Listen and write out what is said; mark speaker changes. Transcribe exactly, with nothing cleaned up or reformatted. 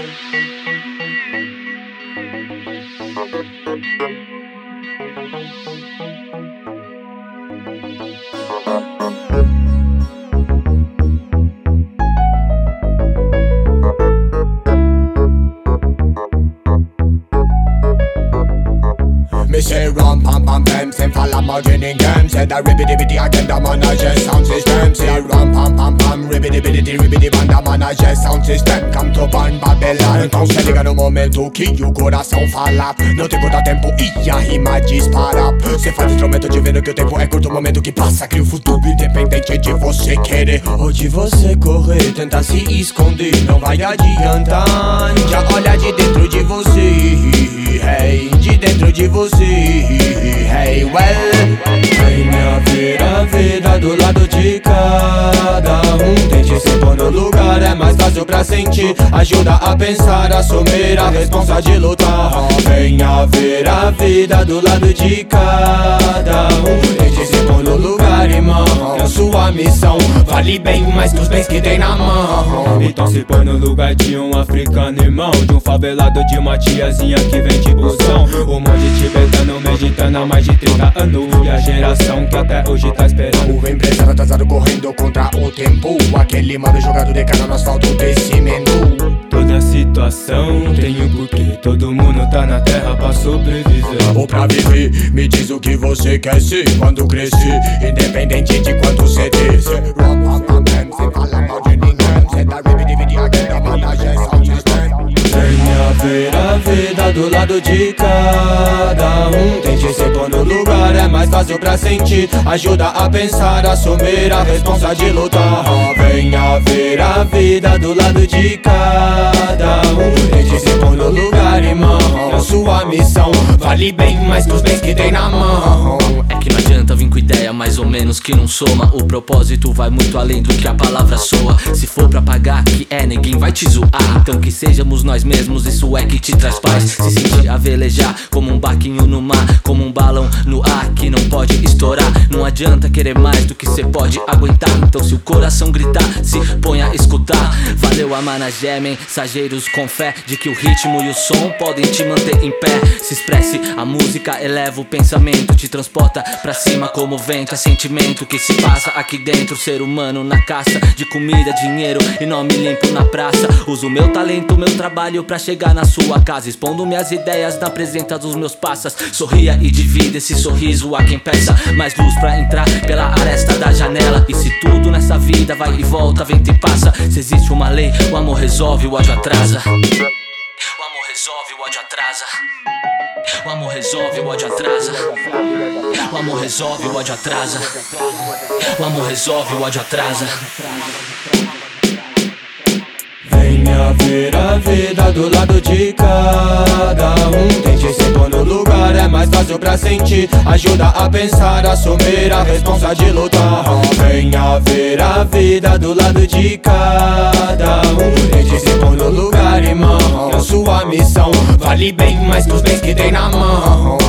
Speaker 1: Me say rum pam pam pam, sem falar mal de ninguém. Cê da ribidi-bidi agenda, mana, já é sound system. Say rum pam pam pam, ribidi-bidi ribidi banda, mana, já é sound system. Come to burn Babylon. Então cê liga no momento que o coração fala. Não tem quanto tempo e a rima dispara. Cê faz instrumento de vendo que o tempo é curto. O momento que passa cria o futuro independente de você querer ou de você correr. Tentar se esconder, não vai adiantar. Já olha de dentro de você, hey, de dentro de você, hey, well.
Speaker 2: Venha ver a vida do lado de cada um. Tente se pôr no lugar, é mais fácil pra sentir. Ajuda a pensar, assumir a responsa de lutar. Venha ver a vida do lado de cada um. Tente se pôr no lugar, irmão. É sua missão, vale bem mais que os bens que tem na mão. Então se põe no lugar de um africano, irmão. De um favelado, de uma tiazinha que vem de busão. Um monte tibetano meditando há mais de trinta anos. E a geração que até hoje tá esperando.
Speaker 1: O empresário atrasado correndo contra o tempo. Aquele mano jogado de cara no asfalto de cimento.
Speaker 2: Toda situação tem um porquê. Todo mundo tá na terra pra sobreviver.
Speaker 1: Ou pra viver, me diz o que você quer ser quando crescer, independente de quanto cê ter. Cê rum pam pam pam, sem falar mal de ninguém. Cê tá ribidi-bidi agenda, mana, já é sound system.
Speaker 2: Venha ver a vida do lado de cada um. Tente se pôr no lugar, é mais fácil pra sentir. Ajuda a pensar, assumir a responsa de lutar. Venha ver a vida do lado de cada um. Tente se pôr no lugar, irmão. É sua missão, vale bem mais que os bens que tem na mão.
Speaker 3: É que não adianta vir com ideia mais ou menos que não soma. O propósito vai muito além do que a palavra soa. Se for pra pagar, que é, ninguém vai te zoar. Então que sejamos nós mesmos, isso é que te traz paz. Se sentir a velejar como um barquinho no mar, como um balão no ar que não pode estourar. Não adianta querer mais do que cê pode aguentar. Então se o coração gritar, se põe a escutar. Valeu a managé, mensageiros com fé de que o ritmo e o som podem te manter em pé. Se expresse, a música eleva o pensamento, te transporta pra cima como vento. É sentimento que se passa aqui dentro. Ser humano na caça de comida, dinheiro e nome limpo na praça. Uso meu talento, meu trabalho pra chegar na sua casa, expondo minhas ideias na presença dos meus passas. Sorria e divida esse sorriso a quem peça mais luz pra entrar pela aresta da janela. E se tudo nessa vida vai e volta, vento e passa, se existe uma lei, o amor resolve, o ódio atrasa. O amor resolve, o ódio atrasa. O amor resolve, o ódio atrasa. O amor resolve, o ódio atrasa. O amor resolve, o ódio atrasa.
Speaker 2: Venha ver a vida do lado de cada um. Tente se pôr no lugar, é mais fácil pra sentir. Ajuda a pensar, assumir a responsa de lutar. Venha ver a vida do lado de cada um. Tente se pôr no lugar, irmão. É sua missão, vale bem mais que os bens que tem na mão.